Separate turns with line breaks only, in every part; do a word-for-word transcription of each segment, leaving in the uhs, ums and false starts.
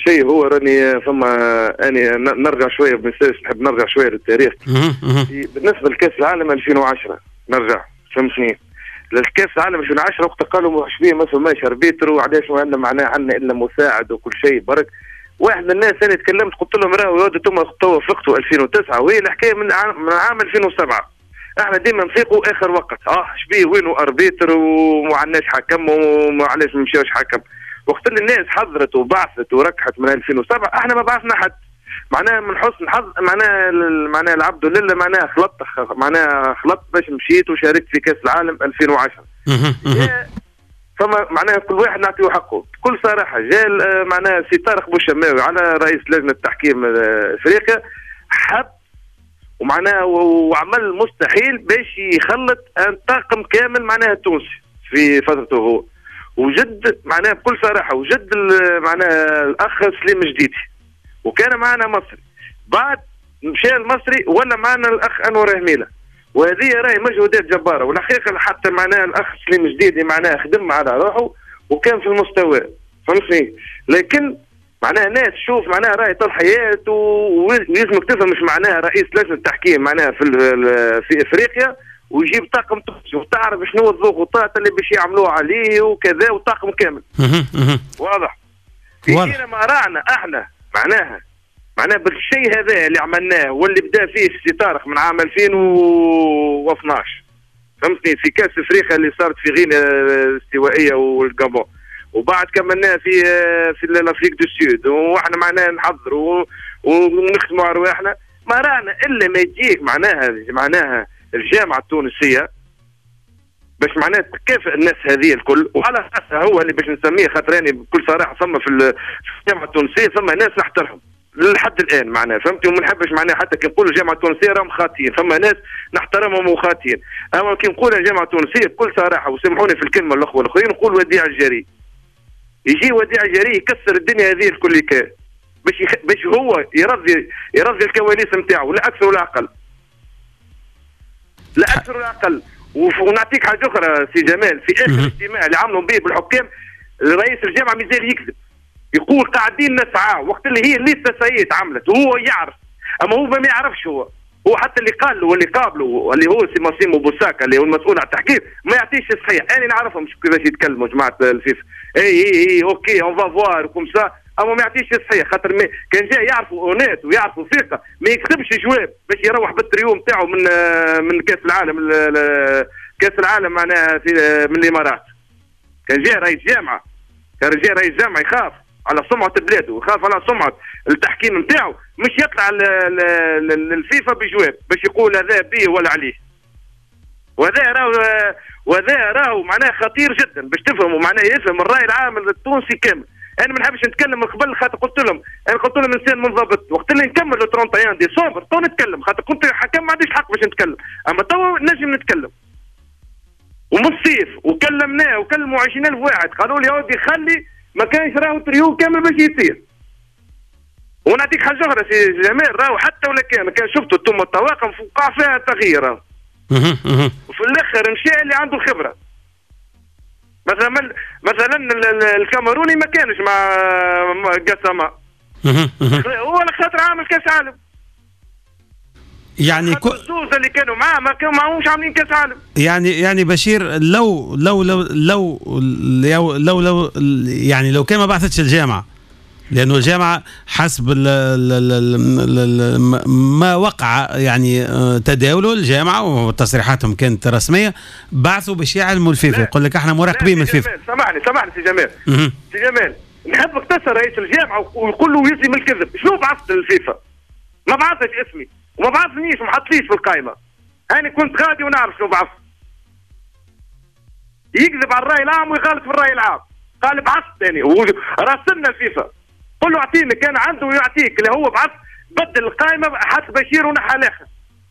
شيء هو راني فما اني نرجع شويه بمساج، نحب نرجع شويه للتاريخ. بالنسبه لكاس العالم ألفين وعشرة نرجع فهمتني للكاس العالم ألفين وعشرة، وقت قالوا شبيه ما فماش اربيتر وعلاش ما عندنا معناه عندنا الا مساعد وكل شيء برك. واحد من الناس انا تكلمت قلت لهم راهو يا انتم توافقتوا ألفين وتسعة وهي الحكايه من عام من عام ألفين وسبعة. احنا ديما نفيقوا اخر وقت اه شبيه وينو اربيتر وما عندناش حكم وما علاش ما مشاوش حكم. وقت اللي الناس حضرت وبعثت وركحت من ألفين وسبعة احنا ما بعثنا حد. معناها من حسن حظ معناها معناها العبد لله معناها خلطت معناها خلطت باش مشيت وشاركت في كاس العالم ألفين وعشرة. فما معناها كل واحد نعطيه حقه بكل صراحه. جاء معناها سي طارق بوشماوي على رئيس لجنه تحكيم افريقيا حب ومعناها وعمل مستحيل باش يخلط طاقم كامل معناها تونسي في فترته هو. وجد معناها بكل صراحه وجد معناها الاخ سليم جديدي وكان معنا مصري. بعد مشى المصري ولا معنا الاخ انور هميله، وهذه راهي مجهودات جباره. والحقيقه حتى معناها الاخ سليم جديدي معناها خدم على روحه وكان في المستوى فهمتني. لكن معناها ناس شوف معناها راهي الحياه ويلزمك تفهم مش معناها رئيس لجنه التحكيم معناها في في افريقيا ويجيب طاقم تونسي وتعرف شنو الضغوطات اللي باش يعملوها عليه وكذا وطاقم كامل. واضح. يجينا ما رانا احنا معناها معناها بالشيء هذا اللي عملناه واللي بدا فيه سي طارق من عام ألفين واثناش فهمتني في كاس افريقيا اللي صارت في غينيا الاستوائيه والجابون، وبعد كملناه في في الافريق دو سود واحنا معناها نحضروا ونخدموا على رواحنا. ما رانا الا ما يجيك معناها معناها الجامعه التونسيه باش معناها تكافئ الناس هذه الكل. وعلى اساسها هو اللي باش نسميه خاطراني بكل صراحه ثم في الجامعه التونسيه ثم ناس نحترمهم لحد الان معناها فهمتي. وما نحبش معناها حتى كي نقولوا الجامعه التونسيه راهم خاطئين، ثم ناس نحترمهم وخاطئين. اما كي نقول الجامعه التونسيه بكل صراحه وسامحوني في الكلمه الاخوه الاخرين نقول وديع الجري. يجي وديع الجري يكسر الدنيا هذه الكل كان باش يخ... باش هو يرضي يرضي الكواليس نتاعو لا اكثر ولا اقل. لا اكثر ولا اقل. ونعطيك حاجه اخرى سي جمال، في اخر اجتماع اللي عملوا به بالحكام رئيس الجامعه مازال يكذب يقول قاعدين نسعى وقت اللي هي لسه سيد عملت وهو يعرف. اما هو ما يعرفش هو هو حتى اللي قال له واللي قابله اللي هو سي ماسيمو بوساكا اللي هو المسؤول على التحكيم ما يعطيش صحيح. انا نعرفهم مش كيفاش يتكلموا جماعه الفيفا اي اي اي اوكي اون فا فوار كوم سا، اما ما يعطيش صحيح خاطر كان جاي يعرفوا اونيت ويعرفوا ثقه ما يكتبش جواب باش يروح بالتريوم نتاعو من من كاس العالم كاس العالم معناها في من الامارات. كان جاي رئيس جامعه كان جاي رئيس جامعه يخاف على سمعه بلاده ويخاف على سمعه التحكيم نتاعو مش يطلع للفيفا بجواب باش يقول هذا بيه ولا عليه. وهذا راهو وهذا راهو معناه خطير جدا باش تفهموا معناه يفهم الراي العام التونسي كامل. انا ما نحبش نتكلم من قبل خاطر قلت لهم انا قلت لهم انسان منضبط وقت اللي نكمل واحد وثلاثين ديسمبر تو نتكلم خاطر كنت حكم ما عنديش حق باش نتكلم، اما تو نجم نتكلم. ومن الصيف وكلمناه وكلموا عشرين ألف واحد قالوا لي يا ودي خلي ما كانش راهو تريو كامل باش يصير. ونعطيك حاجه اخرى سي جمال راهو حتى ولا كان كان شفتوا ثم الطواقم وقع فيها تغيير وفي الاخر مشى اللي عنده خبره. مثلا مثلا الكاميروني ما كانش مع قسامه هو خاطر عامل كاس عالم
يعني
كل الزوز اللي كانوا معاه ما كانوا معهمش عاملين كاس عالم.
يعني يعني بشير لو لو لو لو لو لو, لو يعني لو كان ما بعثتش الجامعه لأنه الجامعة حسب ال ال ال ما وقع يعني تداوله الجامعة وتصريحاتهم كانت رسمية بعثوا باش يعلموا الفيفا يقول لك احنا مراقبين من الفيفا.
سامحني سامحني سي جمال سي جمال نحب اكتسر رئيس الجامعة ويقول له يلزم الكذب. شنو بعثت للفيفا؟ ما بعثش اسمي وما بعثنيش وما حطليش في القائمة. أنا كنت غادي ونعرف شنو بعث. يكذب على الرأي العام ويغالط في الرأي العام. قال بعثت ثاني راسلنا الفيفا قل له اعطيني كان عنده ويعطيك اللي هو بعث بدل القائمه حط بشير ونحى الاخر.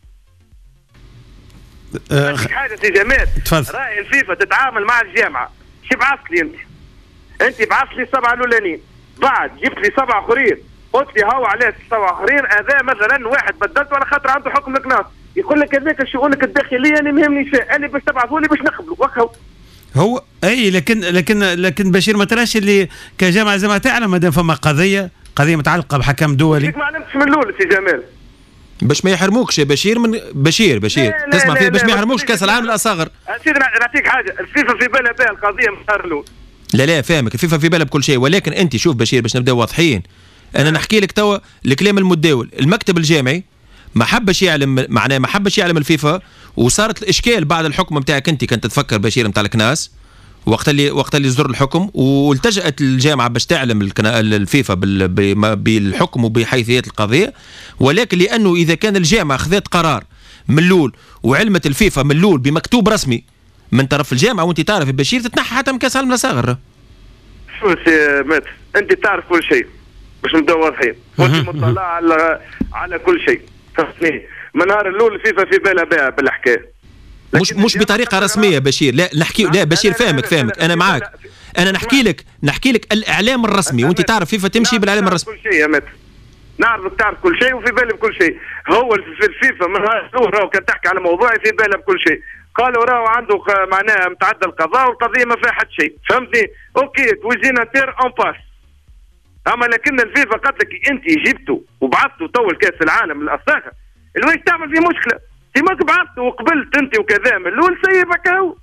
أه حاجه سي جمال راي الفيفا تتعامل مع الجامعه شو بعثت لي انت؟ انت بعثت لي سبعه الاولانيين بعد جبت لي سبعه اخرين قلت لي هاو عليه سبعه اخرين هذا مثلا واحد بدلته على خاطر عنده حكم القناص يقول لك هذاك شؤونك الداخليه انا ما يهمني شيء انا باش تبعثوا لي باش نقبله وخو
هو اي لكن لكن لكن بشير ما تراش اللي كجامعه زي ما تعلم مادام فما قضيه قضيه متعلقه بحكم دولي.
ما علمتش من الاول سي جمال
باش ما يحرموكش يا بشير من بشير بشير
لا لا
تسمع
لا
فيه باش
لا
ما يحرموكش كاس العالم للاصاغر.
سيدي نعطيك حاجه، الفيفا في بالها بها القضيه من النهار الاول.
لا لا فاهمك، الفيفا في بالها بكل شيء، ولكن انت شوف بشير باش نبداو واضحين، انا نحكي لك توا الكلام المتداول، المكتب الجامعي ما حبش يعلم، معناه ما حبش يعلم الفيفا، وصارت الاشكال بعد الحكم نتاعك انت كنت تفكر بشير نتاع الكناس وقت اللي وقت اللي صدر الحكم، والتجأت الجامعه باش تعلم الفيفا بالحكم وبحيثيات القضيه، ولكن لانه اذا كان الجامعه خذت قرار من الاول وعلمت الفيفا من الاول بمكتوب رسمي من طرف الجامعه، وانت تعرف بشير تتنحى حتى من كاس العالم للصغر.
شو سي مات انت تعرف كل شيء باش نبداو واضحين، وانت مطلع على على كل شيء فهمتني. من نهار الاول الفيفا في بالها بها بالحكايه،
مش مش بطريقه رسميه بشير، لا نحكي لا بشير فاهمك فاهمك انا معاك، انا نحكي لك نحكي لك الاعلام الرسمي، وانت تعرف فيفا تمشي بالاعلام الرسمي.
كل شيء يا مات نعرفك تعرف كل شيء وفي بالي بكل شيء. هو في الفيفا من نهار الاول راهو كان تحكي على موضوعي في بالها بكل شيء، قالوا راهو عنده معناها متعدى القضاء والقضيه ما فيها حد شيء فهمتني. اوكي توزيناتير اون باس، اما لكن الفيفا قالت لك انت جبته وبعثته تو الكاس العالم للاصاغر، الواش تعمل فيه مشكله؟ انت ماك بعثته وقبلت انت وكذا من الاول سيبك هو.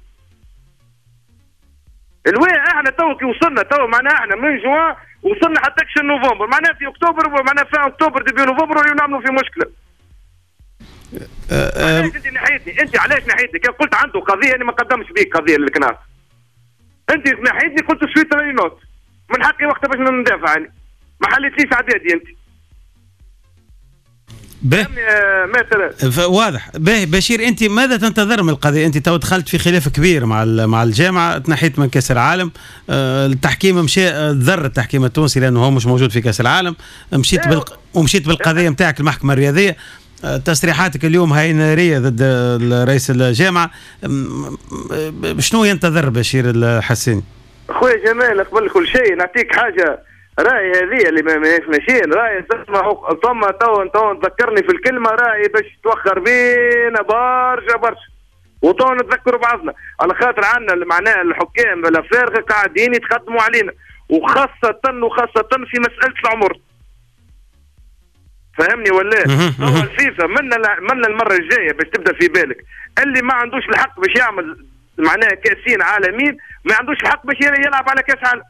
الواي احنا تو كي وصلنا تو معناها احنا من جوان وصلنا حتى كش نوفمبر، معناها في اكتوبر معناها في اكتوبر ديبي نوفمبر وليو نعملوا في مشكله. علاش انت نحيتني؟ انت علاش نحيتني؟ كان قلت عنده قضيه انا ما قدمش بيك قضيه للكناس. انت نحيتني قلت سويت رينوت من حقي وقتها باش ندافع عني، ما حليتليش عدادي انت.
به مثلا واضح. به بشير انت ماذا تنتظر من القضيه؟ انت تو دخلت في خلاف كبير مع مع الجامعه، تنحيت من كاس العالم، أه التحكيم مشى ضر التحكيم التونسي لانه هو مش موجود في كاس العالم، مشيت بالق... ومشيت بالقضيه نتاعك المحكمه الرياضيه. أه تصريحاتك اليوم هاي ناريه ضد رئيس الجامعه، شنو ينتظر بشير الحسيني؟
اخويا جمال قبل كل شيء نعطيك حاجه، راي هذه اللي ما ماشيين راي تسمع ثم تو تو تذكرني في الكلمه راي باش توخر بينا برشا برشا، وتو نتذكروا بعضنا على خاطر عندنا معناها الحكام الافارقه قاعدين يتقدموا علينا، وخاصه وخاصه في مساله العمر فهمني ولا؟ هو الفيفا منا منا المره الجايه باش تبدا في بالك اللي ما عندوش الحق باش يعمل معناها كاسين عالمين ما عندوش الحق باش يلعب على كاس عالم.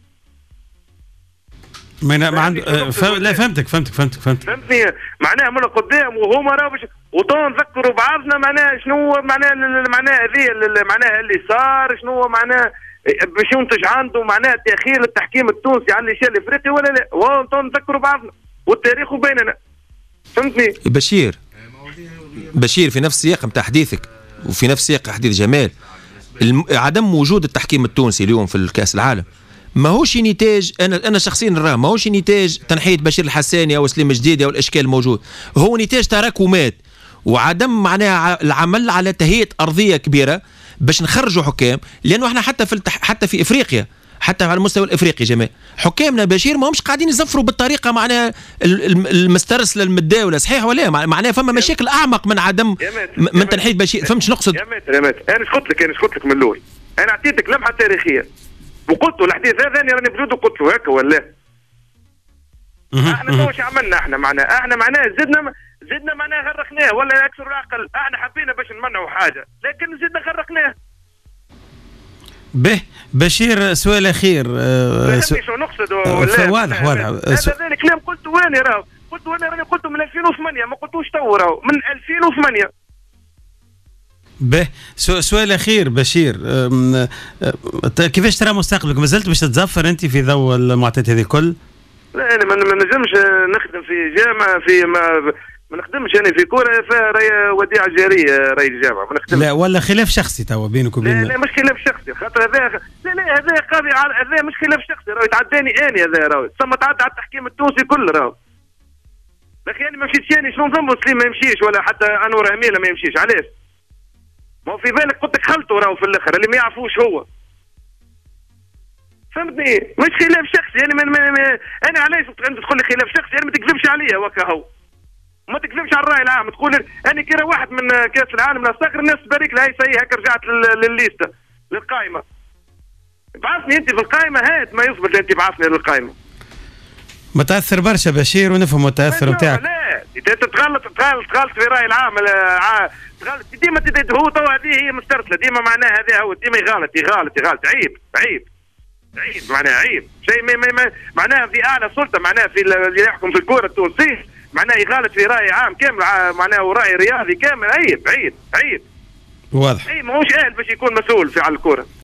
ما ما عنده فهم... لا فهمتك فهمتك فهمتك فهمتك
فهمتني معناها من قدام وهما راهو باش وطو نذكروا بعضنا معناها شنو معناها معناها هذه معناها اللي صار شنو معناها باش ينتج عنده معناها تاخير التحكيم التونسي على الشان الافريقي ولا لا، وطو نذكروا بعضنا والتاريخ بيننا فهمتني.
بشير بشير في نفس سياق نتاع حديثك وفي نفس سياق حديث جمال، عدم وجود التحكيم التونسي اليوم في الكاس العالم ماهوش نتاج، انا انا شخصيا نراه ماهوش نتاج تنحيه بشير الحساني او سليم جديدي او الاشكال الموجود، هو نتاج تراكمات وعدم معناها العمل على تهيئه ارضيه كبيره باش نخرجوا حكام، لانه احنا حتى في التح... حتى في افريقيا حتى على المستوى الافريقي جماعه حكامنا بشير ما همش قاعدين يزفروا بالطريقه معناها المسترسله المتداوله صحيح ولا معناها فما مشاكل اعمق من عدم من تنحيه بشير. فهمت شنو نقصد؟
يا ماتر يا ماتر انا قلت لك انا قلت لك من الاول، انا اعطيتك لمحه تاريخيه وقلت له الحديث هذا انا راني بجد قلت له هكا ولا احنا واش عملنا احنا معناها احنا معناها زدنا زدنا معناها غرقناه ولا اكثر ولا اقل، احنا حبينا باش نمنعوا حاجه لكن زدنا غرقناه.
به بشير سؤال اخير
أه شو نقصد
ولا واضح واضح
هذا الكلام قلته وين راهو قلت وانا راني قلته من ألفين وثمانية ما قلتوش تو راهو من ألفين وثمانية.
به سؤال اخير بشير، كيفاش ترى مستقبلك؟ ما زلت باش تتظفر انت في ضوء المعطيات هذه الكل؟
لا انا ما نجمش نخدم في جامعه في ما ما نخدمش انا في كوره فيها وديعه جاريه راي الجامعه ما نخدمش.
لا ولا خلاف شخصي توا بينك وبين؟
لا لا مش خلاف شخصي خاطر هذا لا لا هذا قاضي هذا مش خلاف شخصي راهو يتعداني اني هذا راهو ثم تعدى على التحكيم التونسي كله راهو. لكن انا ما مشيتش انا شنو نظن سليم ما يمشيش ولا حتى انور اميله ما يمشيش علاش؟ ما هو في بالك قلت لك خلطه راهو في الاخر اللي ما يعرفوش هو فهمتني مش خلاف شخصي يعني من من من انا علاش انت تقول لي خلاف شخصي يعني ما تكذبش عليا وكا هو ما تكذبش على الراي العام تقول انا كي واحد من كاس العالم لاصغر الناس تبارك لها هي هكا رجعت للليسته للقائمه بعثني انت في القائمه هات ما يثبت انت بعثني للقائمه.
متاثر برشا بشير ونفهم التاثر نتاعك.
لا تتغلط تغلط تغلط في راي العام، تغلط ديما هو تو هذه هي مسترسله ديما معناها هذا هو ديما يغلط يغلط يغلط عيب عيب عيب معناها عيب شيء معناها في اعلى سلطه معناها في اللي يحكم في الكره التونسيه معناها يغلط في راي عام كامل معناها وراي رياضي كامل عيب عيب عيب
واضح.
اي ماهوش اهل باش يكون مسؤول في على الكره.